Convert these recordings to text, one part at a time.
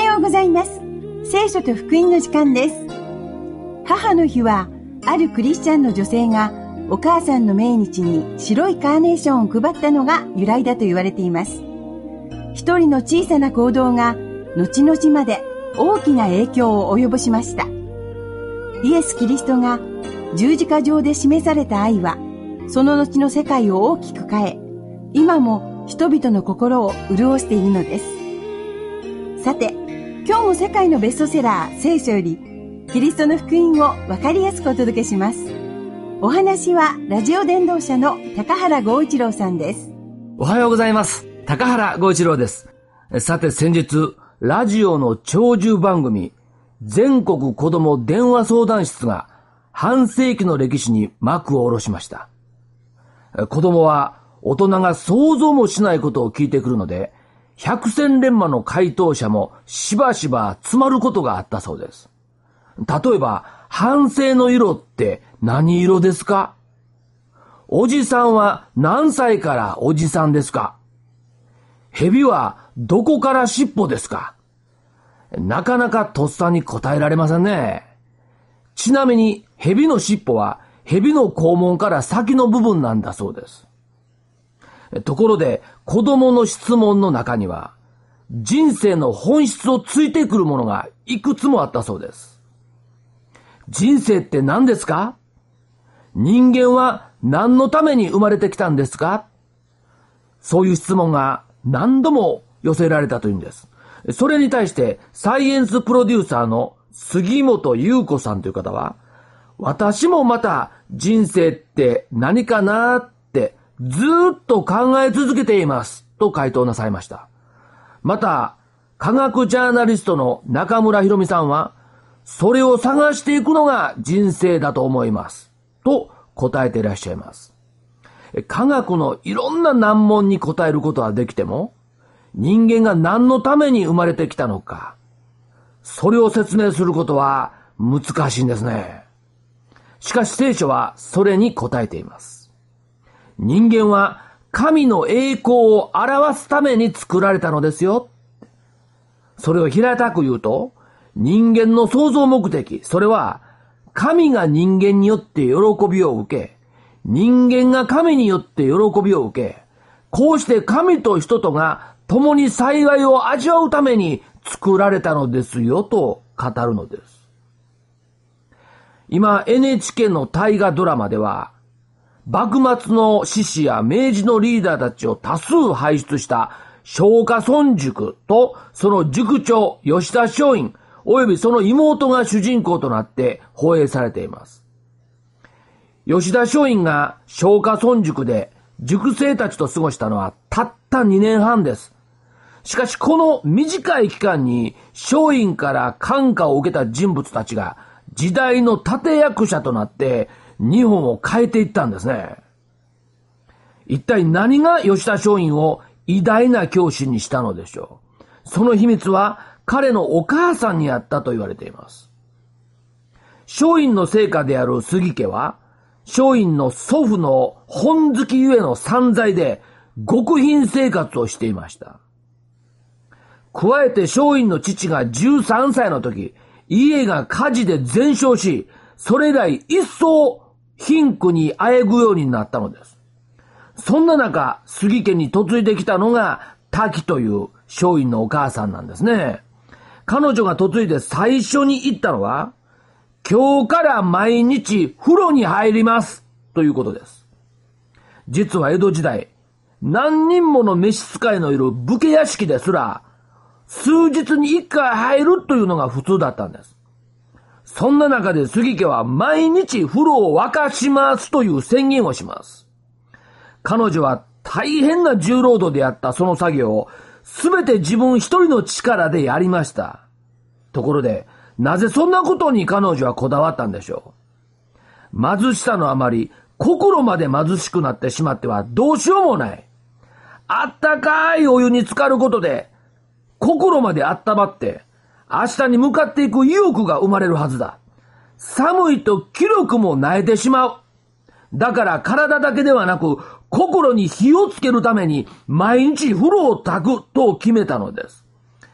ようございます。聖書と福音の時間です。母の日は、あるクリスチャンの女性がお母さんの命日に白いカーネーションを配ったのが由来だと言われています。一人の小さな行動が後々まで大きな影響を及ぼしました。イエス・キリストが十字架上で示された愛は、その後の世界を大きく変え、今も人々の心を潤しているのです。さて、今日も世界のベストセラー聖書よりキリストの福音を分かりやすくお届けします。お話はラジオ伝道者の高原剛一郎さんです。 おはようございます。高原剛一郎です。さて先日、ラジオの長寿番組、全国子ども電話相談室が半世紀の歴史に幕を下ろしました。子供は大人が想像もしないことを聞いてくるので、百戦錬磨の回答者もしばしば詰まることがあったそうです。例えば、反省の色って何色ですか？おじさんは何歳からおじさんですか？蛇はどこから尻尾ですか？なかなかとっさに答えられませんね。ちなみに蛇の尻尾は蛇の肛門から先の部分なんだそうです。ところで、子供の質問の中には、人生の本質をついてくるものがいくつもあったそうです。人生って何ですか？人間は何のために生まれてきたんですか？そういう質問が何度も寄せられたというんです。それに対してサイエンスプロデューサーの杉本優子さんという方は、私もまた人生って何かなってずーっと考え続けていますと回答なさいました。また、科学ジャーナリストの中村博美さんは、それを探していくのが人生だと思いますと答えていらっしゃいます。科学のいろんな難問に答えることはできても、人間が何のために生まれてきたのか、それを説明することは難しいんですね。しかし聖書はそれに答えています。人間は神の栄光を表すために作られたのですよ。それを平たく言うと、人間の創造目的、それは神が人間によって喜びを受け、人間が神によって喜びを受け、こうして神と人とが共に幸いを味わうために作られたのですよと語るのです。今 NHK の大河ドラマでは、幕末の志士や明治のリーダーたちを多数輩出した松下村塾とその塾長吉田松陰およびその妹が主人公となって放映されています。吉田松陰が松下村塾で塾生たちと過ごしたのはたった2年半です。しかしこの短い期間に松陰から感化を受けた人物たちが時代の立役者となって日本を変えていったんですね。一体何が吉田松陰を偉大な教師にしたのでしょう。その秘密は彼のお母さんにあったと言われています。松陰の生家である杉家は、松陰の祖父の本好きゆえの散財で極貧生活をしていました。加えて松陰の父が13歳の時、家が火事で全焼し、それ以来一層貧苦にあえぐようになったのです。そんな中、杉家に嫁いできたのが滝という松陰のお母さんなんですね。彼女が嫁いで最初に言ったのは、今日から毎日風呂に入りますということです。実は江戸時代、何人もの召使いのいる武家屋敷ですら、数日に一回入るというのが普通だったんです。そんな中で杉家は毎日風呂を沸かしますという宣言をします。彼女は大変な重労働であったその作業を全て自分一人の力でやりました。ところで、なぜそんなことに彼女はこだわったんでしょう。貧しさのあまり心まで貧しくなってしまってはどうしようもない。あったかいお湯に浸かることで心まで温まって明日に向かっていく意欲が生まれるはずだ。寒いと気力も萎えてしまう。だから体だけではなく心に火をつけるために毎日風呂を炊くと決めたのです。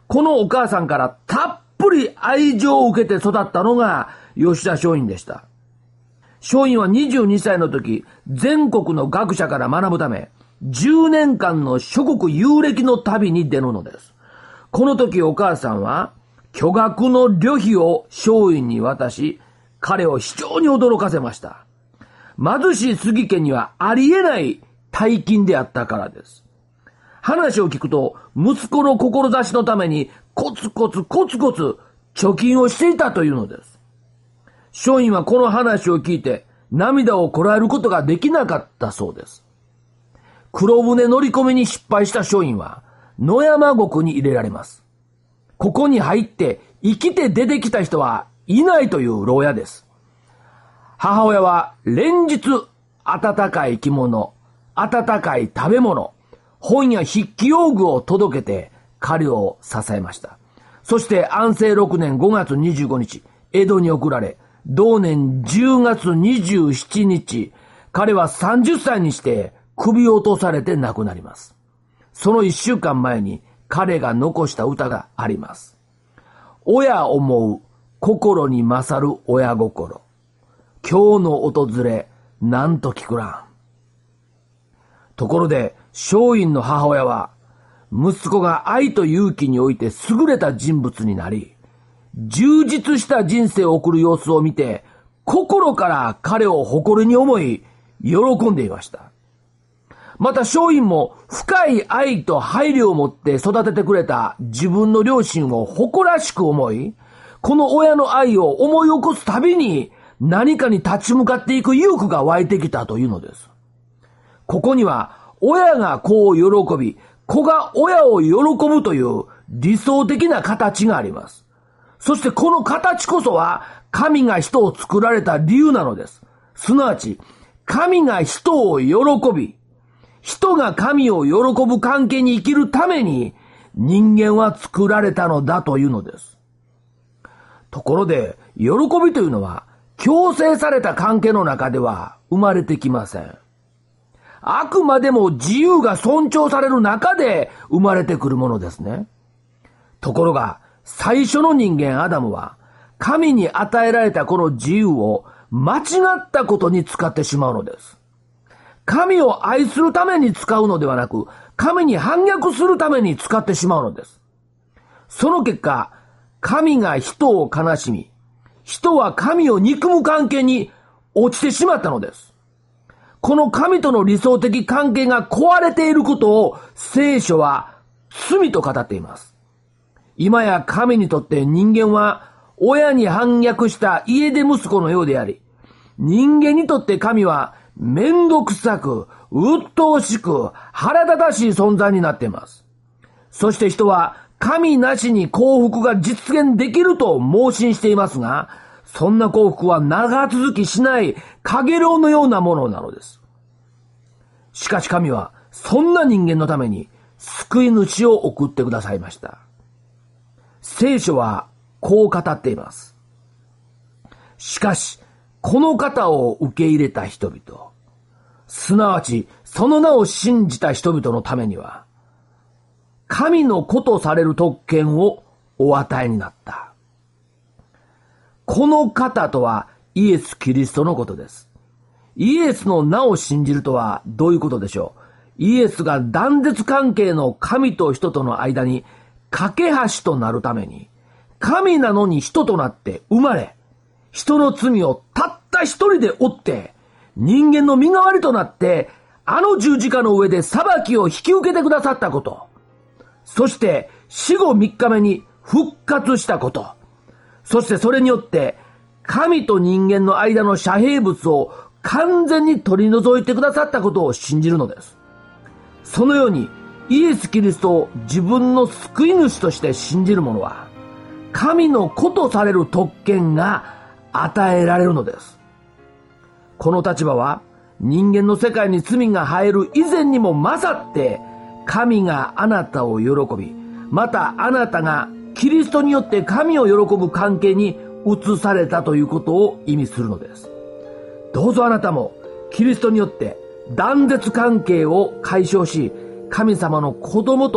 このお母さんからたっぷり愛情を受けて育ったのが吉田松陰でした。松陰は22歳の時、全国の学者から学ぶため、10年間の諸国遊歴の旅に出るのです。この時お母さんは、巨額の旅費を松陰に渡し、彼を非常に驚かせました。貧しい杉家にはありえない大金であったからです。話を聞くと、息子の志のためにコツコツ貯金をしていたというのです。松陰はこの話を聞いて涙をこらえることができなかったそうです。黒船乗り込みに失敗した松陰は野山獄に入れられます。ここに入って生きて出てきた人はいないという牢屋です。母親は連日温かい着物、温かい食べ物、本や筆記用具を届けて彼を支えました。そして安政6年5月25日、江戸に送られ、同年10月27日、彼は30歳にして首を落とされて亡くなります。その1週間前に彼が残した歌があります。親思う心に勝る親心。今日の訪れ、なんと聞くらん。ところで、松陰の母親は、息子が愛と勇気において優れた人物になり、充実した人生を送る様子を見て、心から彼を誇りに思い、喜んでいました。また松陰も深い愛と配慮を持って育ててくれた自分の両親を誇らしく思い、この親の愛を思い起こすたびに何かに立ち向かっていく意欲が湧いてきたというのです。ここには親が子を喜び、子が親を喜ぶという理想的な形があります。そしてこの形こそは神が人を作られた理由なのです。すなわち、神が人を喜び、人が神を喜ぶ関係に生きるために人間は作られたのだというのです。ところで、喜びというのは強制された関係の中では生まれてきません。あくまでも自由が尊重される中で生まれてくるものですね。ところが、最初の人間アダムは神に与えられたこの自由を間違ったことに使ってしまうのです。神を愛するために使うのではなく、神に反逆するために使ってしまうのです。その結果、神が人を悲しみ、人は神を憎む関係に落ちてしまったのです。この神との理想的関係が壊れていることを聖書は罪と語っています。今や神にとって人間は親に反逆した家出息子のようであり、人間にとって神はめんどくさく、鬱陶しく、腹立たしい存在になっています。そして人は神なしに幸福が実現できると盲信していますが、そんな幸福は長続きしない影楼のようなものなのです。しかし神はそんな人間のために救い主を送ってくださいました。聖書はこう語っています。しかし、この方を受け入れた人々、すなわちその名を信じた人々のためには、神の子とされる特権をお与えになった。この方とはイエス・キリストのことです。イエスの名を信じるとはどういうことでしょう。イエスが断絶関係の神と人との間に架け橋となるために、神なのに人となって生まれ、人の罪をたった一人で負って、人間の身代わりとなって、あの十字架の上で裁きを引き受けてくださったこと。そして死後3日目に復活したこと。そしてそれによって神と人間の間の遮蔽物を完全に取り除いてくださったことを信じるのです。そのようにイエス・キリストを自分の救い主として信じる者は、神の子とされる特権が与えられるのです。この立場は人間の世界に罪が入る以前にも勝って、神があなたを喜び、またあなたがキリストによって神を喜ぶ関係に移されたということを意味するのです。どうぞあなたもキリストによって断絶関係を解消し、神様の子供と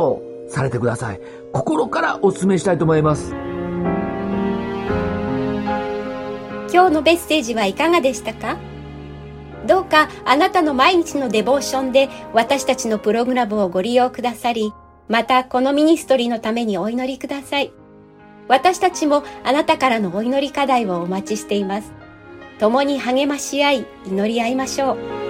されてください。心からお勧めしたいと思います。 今日のメッセージはいかがでしたか？どうかあなたの毎日のデボーションで私たちのプログラムをご利用くださり、またこのミニストリーのためにお祈りください。私たちもあなたからのお祈り課題をお待ちしています。共に励まし合い、祈り合いましょう。